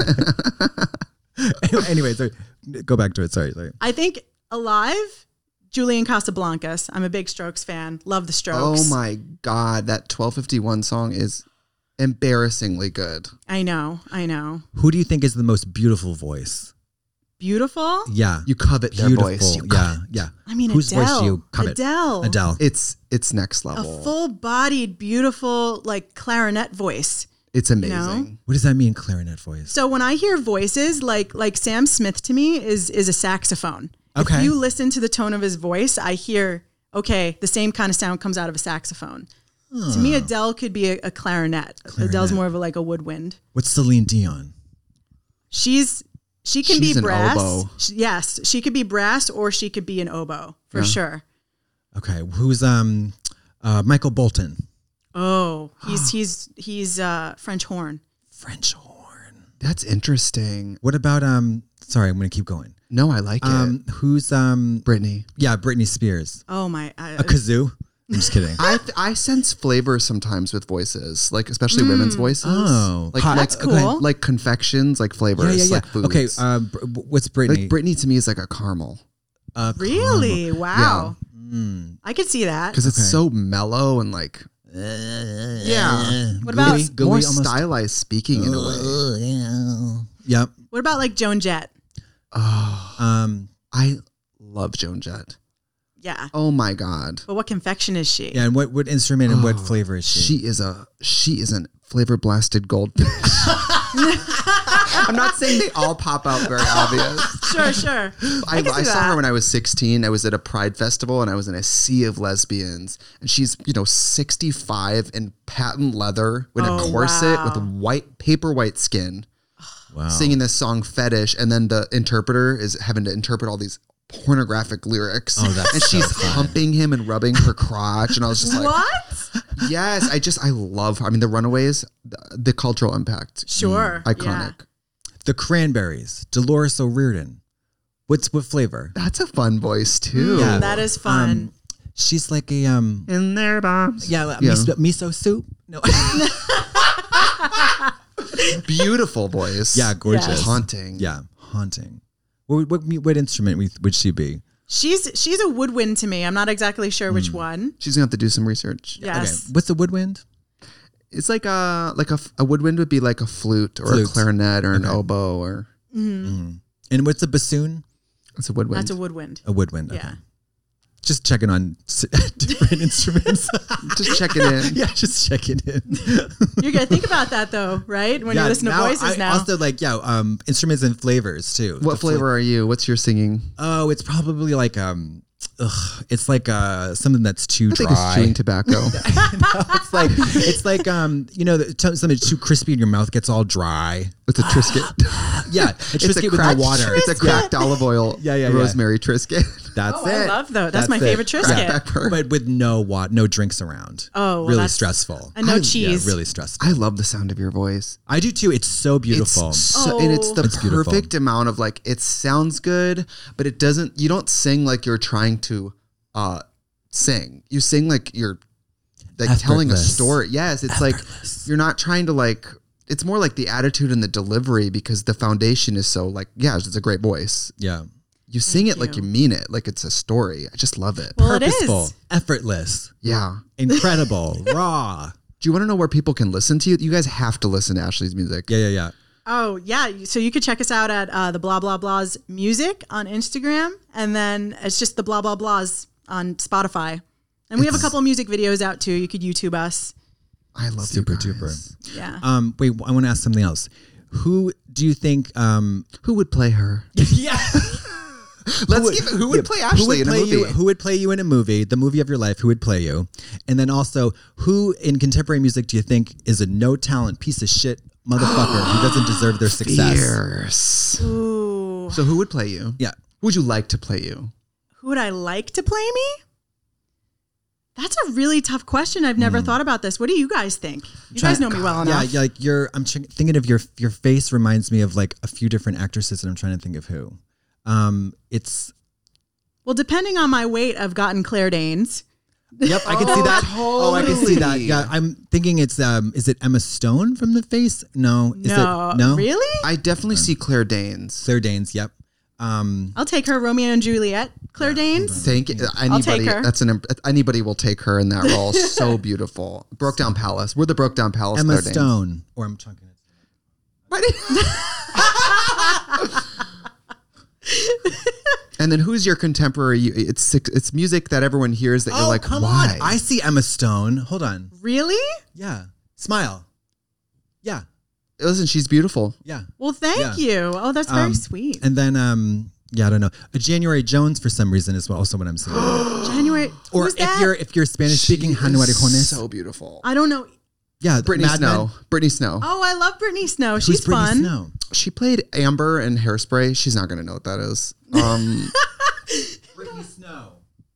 Anyway, sorry. Go back to it. Sorry, sorry. I think Alive, Julian Casablancas. I'm a big Strokes fan. Love the Strokes. Oh my God, that twelve fifty-one song is embarrassingly good. I know, I know. Who do you think is the most beautiful voice? Beautiful. Yeah, You covet their beautiful. voice. You yeah, covet. yeah. I mean, Whose Adele. voice do you covet? Adele. Adele. It's it's next A level. full-bodied, beautiful, like clarinet voice. It's amazing. know? What does that mean, clarinet voice? So when I hear voices, like like Sam Smith to me is is a saxophone. Okay. If you listen to the tone of his voice, I hear, okay, the same kind of sound comes out of a saxophone. To me, Adele could be a, a clarinet. Clarinet. Adele's more of a, like a woodwind. What's Celine Dion? She's she can She's be an brass. oboe. She- yes, she could be brass or she could be an oboe for Yeah. sure. Okay, who's um uh Michael Bolton? Oh, he's he's he's uh, French horn. French horn. That's interesting. What about um sorry, I'm gonna keep going. No, I like Um who's um it. Britney. yeah, Britney Spears. Oh my! I, A kazoo? I'm just kidding. I th- I sense flavor sometimes with voices, like especially women's voices. Oh. like Hot. like, That's cool. like confections, like flavors, yeah, yeah, yeah. like foods. Okay, um Br- what's Britney? like Britney to me is like a caramel uh, really? Wow! Mm. I could see that. because it's Okay. so mellow and like yeah. What about Gooey, gooey, more more almost- stylized speaking in a way. Yep. what about like Joan Jett? Oh, Um I love Joan Jett. Yeah, Oh my God. but what confection is she? yeah, and what what instrument and what Oh, flavor is she? She is a she is a flavor blasted goldfish. I'm not saying they all pop out very obvious. Sure, sure. I, I can I see saw that. her when I was sixteen. I was at a Pride festival and I was in a sea of lesbians. And she's, you know, sixty-five in patent leather with Oh, a corset wow. with white, paper white skin, wow. singing this song Fetish. And then the interpreter is having to interpret all these pornographic lyrics. Oh, that's and so she's fun. humping him and rubbing her crotch. And I was just like, What? yes, I just, I love her. I mean, the Runaways, the, the cultural impact. Sure. Iconic. Yeah. The Cranberries, Dolores O'Riordan. What's what flavor? That's a fun voice too. Yeah. That is fun. Um, she's like a um In their bombs. yeah, like Yeah. Miso, miso soup. No. Beautiful voice. yeah, gorgeous. Yes. Haunting. Yeah, haunting. What what, what instrument we- would she be? she's she's a woodwind to me. I'm not exactly sure which one. She's gonna have to do some research. Yes. Okay. What's a woodwind? It's like a like a, a woodwind would be like a flute or Flute. a clarinet or an Okay. oboe or And what's a bassoon? it's a woodwind. That's a woodwind. A woodwind. Okay. Yeah. Just checking on s- different instruments. Just checking in. yeah, just checking in. You're gonna think about that though, right? When yeah, you listen to now voices I now. Also, like, yeah, um, instruments and flavors too. What The fla- flavor are you? What's your singing? Oh, it's probably like um, ugh, it's like uh something that's too I think dry. it's chewing tobacco. it's like it's like um, you know, the- something that's too crispy and your mouth gets all dry. It's a Triscuit. Yeah, a It's a Triscuit with no cracked water. It's a cracked olive oil. Yeah, yeah, yeah. Rosemary Triscuit. That's Oh, it. I love those. That's my it. favorite Triscuit. Cracked pepper. But with no wa- no drinks around. Oh, well, really that's- stressful. And no I- cheese. Yeah, really stressful. I love the sound of your voice. I do too. It's so beautiful. It's so, and it's Oh. the It's beautiful. perfect amount of like it sounds good, but it doesn't. You don't sing like you're trying to uh, sing. You sing like you're like telling a Effortless. story. Yes, it's like you're not trying to like. It's more like the attitude and the delivery because the foundation is so like yeah, it's a great voice. yeah. You sing it Thank like you. you mean it, like it's a story. I just love it. Well, it is. Purposeful, effortless, Yeah. incredible, raw. Do you want to know where people can listen to you? You guys have to listen to Ashley's music. Yeah, yeah, yeah. Oh, yeah. So you could check us out at uh, the Blah Blah Blahs Music on Instagram. And then it's just the Blah Blah Blahs on Spotify. And we have a couple of music videos out too. You could YouTube us. I love Super you guys. duper. Yeah. Um, wait, I want to ask something else. Who do you think? Um, Who would play her? yeah. Let's give it, who would play Ashley who would in a play movie? You, who would play you in a movie? The movie of your life. Who would play you? And then also, who in contemporary music do you think is a no talent piece of shit motherfucker who doesn't deserve their success? Fierce. Ooh. So who would play you? Yeah. Who would you like to play you? Who would I like to play me? That's a really tough question. I've never mm. thought about this. What do you guys think? You Try, guys know me well enough. Yeah, like your. I'm tr- thinking of your your face reminds me of like a few different actresses, and I'm trying to think of who. Um, it's. Well, depending on my weight, I've gotten Claire Danes. Yep, I can oh, see that. Totally. Oh, I can see that. Yeah, I'm thinking it's um. Is it Emma Stone from The Face? No. Is no. It, no. Really? I definitely see Claire Danes. Claire Danes. Yep. Um, I'll take her. Romeo and Juliet. Claire yeah, Danes. Thank you. Anybody, take her. That's an anybody will take her in that role. So beautiful. Broke Down Palace. We're the Broke Down Palace. Emma Claire Stone. Danes. Or I'm talking. And then who's your contemporary? It's it's music that everyone hears that oh, you're like, come why? on. I see Emma Stone. Hold on. Really? Yeah. Smile. Yeah. Listen, she's beautiful. Yeah. Well, thank yeah. you. Oh, that's very um, sweet. And then, um, yeah, I don't know. Uh, January Jones for some reason is also what I'm saying. January. Or who's if that? you're if you're Spanish speaking, January Jones. So beautiful. I don't know. Yeah, Brittany Mad Snow. Men. Brittany Snow. Oh, I love Brittany Snow. Who's She's Brittany fun. Snow? She played Amber in Hairspray. She's not going to know what that is. Um, Brittany Snow.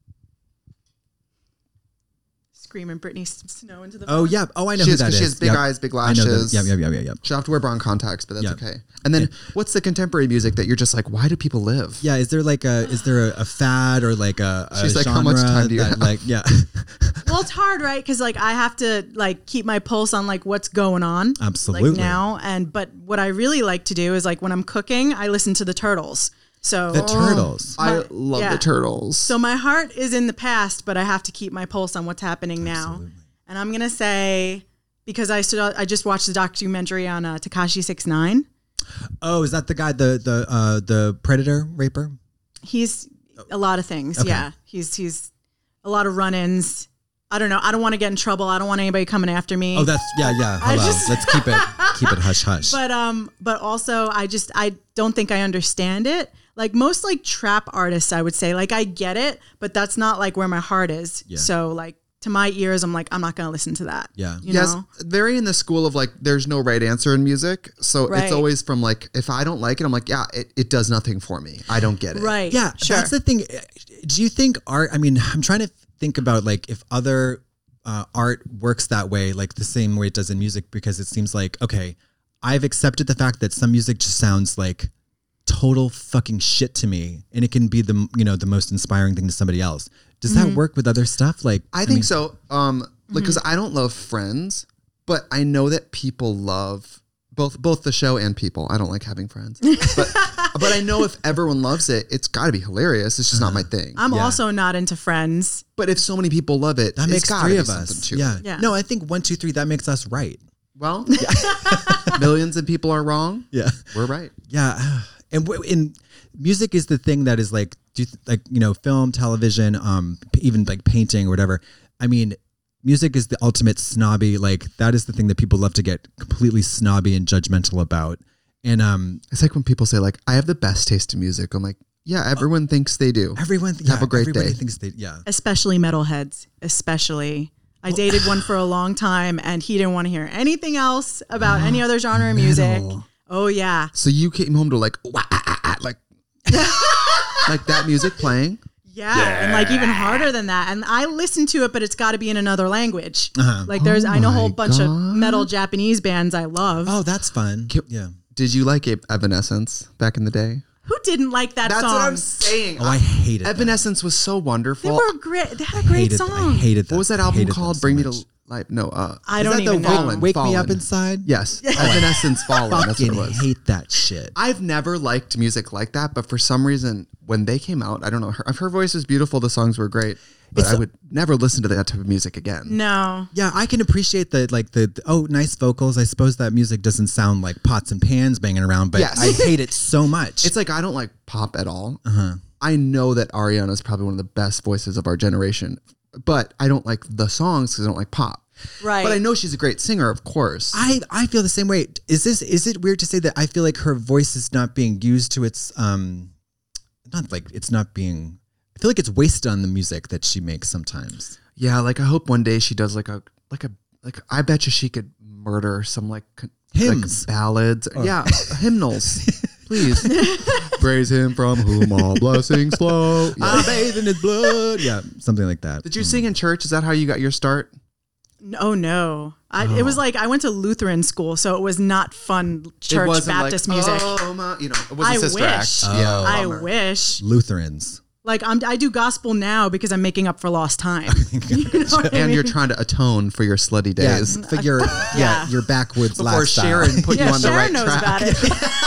Screaming Brittany Snow into the phone. Oh yeah. Oh, I know she who has, that is. she has big yep. eyes, big I know lashes. that. Yeah, yeah, yeah, yeah, yeah. She'll have to wear brown contacts, but that's Yep. okay. And then, Yeah. what's the contemporary music that you're just like, why do people live? Yeah, is there like a is there a, a fad or like a, a She's like, genre how much time do you that, have? like yeah. Well, it's hard, right? Because like I have to like keep my pulse on like what's going on. Absolutely. Like now, and but what I really like to do is like when I'm cooking, I listen to the Turtles. So The Turtles. I My- love yeah. the Turtles. So my heart is in the past, but I have to keep my pulse on what's happening now. Absolutely. And I'm gonna say because I stood, I just watched the documentary on uh, Tekashi six nine. Oh, is that the guy the the uh, the predator raper? He's a lot of things. Okay. Yeah, he's he's a lot of run-ins. I don't know. I don't want to get in trouble. I don't want anybody coming after me. Oh, that's yeah, yeah. I Hello. just- Let's keep it keep it hush hush. But um, but also I just I don't think I understand it. Like most like trap artists, I would say like I get it, but that's not like where my heart is. Yeah. So like to my ears, I'm like I'm not gonna listen to that. Yeah. You yes, know? very in the school of like, there's no right answer in music. So Right. it's always from like, if I don't like it, I'm like, yeah, it, it does nothing for me. I don't get it. Right. Yeah, Sure. that's the thing. Do you think art? I mean, I'm trying to think about like if other uh, art works that way, like the same way it does in music, because it seems like okay, I've accepted the fact that some music just sounds like total fucking shit to me, and it can be the you know the most inspiring thing to somebody else. Does Mm-hmm. that work with other stuff? Like, I think so. Um, like, cause I don't love Friends, but I know that people love both, both the show and people. I don't like having friends, but, but I know if everyone loves it, it's gotta be hilarious. It's just not my thing. I'm Yeah. also not into Friends. But if so many people love it, that it's makes gotta three be of something us. to it. Yeah. Yeah. No, I think one, two, three. That makes us right. Well, millions of people are wrong. Yeah. We're right. Yeah, and w- in music is the thing that is like, do you th- like you know, film, television, um, p- even like painting or whatever. I mean, music is the ultimate snobby. Like that is the thing that people love to get completely snobby and judgmental about. And um, It's like when people say like, I have the best taste in music. I'm like, yeah, everyone thinks they do. everyone Have yeah, a great everybody day. Thinks they yeah. Especially metalheads. Especially. I dated one for a long time and he didn't want to hear anything else about any other genre of music. Metal. Oh yeah. So you came home to like, wah, ah, ah, ah, like, like that music playing. Yeah, and like even harder than that. And I listen to it, but it's got to be in another language. Uh-huh. Like there's, Oh I know a whole my bunch of God. metal Japanese bands I love. Oh, that's fun. Can- yeah. Did you like Evanescence back in the day? Who didn't like that That's song? what I'm saying. Oh, I hated them. Evanescence was so They wonderful. were great. They had a great hated, song. I hated them. What was that album Hated them called? so Bring Me much. to Life. No, uh, I is don't that even the know. Fallen? Wake Me Up Fallen. Inside. Yes, Evanescence Fallen. That's what Fucking it was. hate that shit. I've never liked music like that, but for some reason, when they came out, I don't know. Her, her voice is beautiful. The songs were great, but It's I a- would never listen to that type of music again. No. Yeah, I can appreciate the like the, the oh nice vocals. I suppose that music doesn't sound like pots and pans banging around, but Yes. I hate it so much. It's like I don't like pop at all. uh-huh. I know that Ariana is probably one of the best voices of our generation, but I don't like the songs because I don't like pop. Right. But I know she's a great singer, of course. I, I feel the same way. Is this is it weird to say that I feel like her voice is not being used to its um not like it's not being I feel like it's wasted on the music that she makes sometimes. Yeah, like I hope one day she does like a like a like I bet you she could murder some like con- Hymns. like ballads. Yeah, hymnals. Please. Praise him from whom all blessings flow. Yeah. I bathe in his blood. Yeah, something like that. Did you sing in church? Is that how you got your start? Oh no! I, It was like I went to Lutheran school, so it was not fun church wasn't Baptist like, music. Oh, my, you know, it was a I sister wish. act. Oh. Yeah, I bummer. wish. Lutherans. Like I'm, I do gospel now because I'm making up for lost time. You know what I And mean? you're trying to atone for your slutty Yeah, days. for your yeah, Yeah. your backwoods Before lifestyle. Sharon put yeah, you on the Sharon right knows track. about it.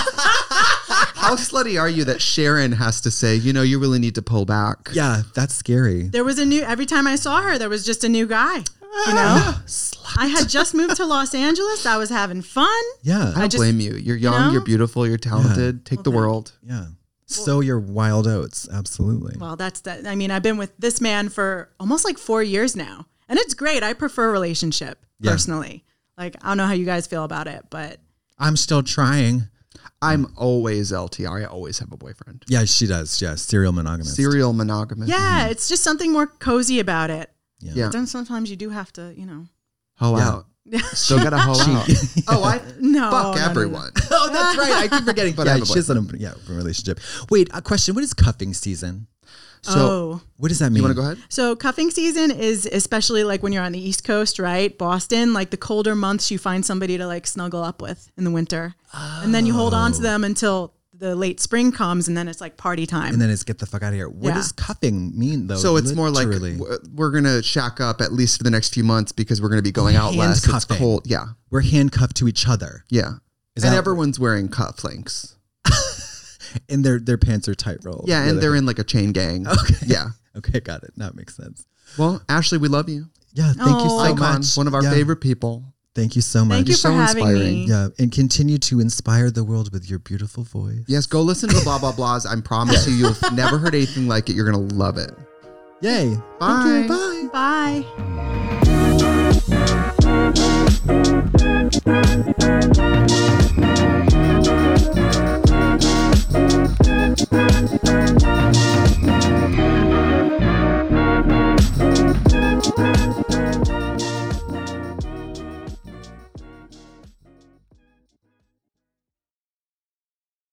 How slutty are you that Sharon has to say, you know, you really need to pull back? Yeah, that's scary. There was a new. Every time I saw her, there was just a new guy. You know, I had just moved to Los Angeles. I was having fun. Yeah, I don't just- blame you. You're young, know? you're beautiful, you're talented. Take the world. yeah. Sow your wild oats. Absolutely. Well, that's that. I mean, I've been with this man for almost like four years now, and it's great. I prefer relationship Yeah. personally. Like, I don't know how you guys feel about it, but I'm still trying. I'm always L T R. I always have a boyfriend. Yeah, she does. Yeah, serial monogamous. Serial monogamous. yeah, it's just something more cozy about it. Yeah. Yeah. Then sometimes you do have to, you know. Hoe Yeah. out. Still got to hoe out. Oh, I No, fuck no, no, no. everyone. Oh, that's right. I keep forgetting. But I yeah, have a she's in a yeah relationship. Wait, a question. What is cuffing season? So oh. What does that mean? you want to go ahead? So cuffing season is especially like when you're on the East Coast, right? Boston, like the colder months, you find somebody to like snuggle up with in the winter. And then you hold on to them until the late spring comes, and then it's like party time. And then it's get the fuck out of here. What Yeah. does cuffing mean though? So it's more like literally? w- we're going to shack up at least for the next few months because we're going to be going out less. It's Handcuffing. cold. Yeah. we're handcuffed to each other, Yeah. Is and that- everyone's wearing cufflinks. and their their pants are tight rolled. Yeah. And they're in like a chain gang. Okay. Yeah. Okay, got it. That makes sense. Well, Ashley, we love you. Yeah, thank you so Oh. Icon, much. one of our Yeah, favorite people. Thank you so much. Thank you You're for so having inspiring. me. Yeah, and continue to inspire the world with your beautiful voice. Yes, go listen to the blah, blah, blahs. I promise you, you've never heard anything like it. You're going to love it. Yay. Bye. Thank you. Bye. Bye.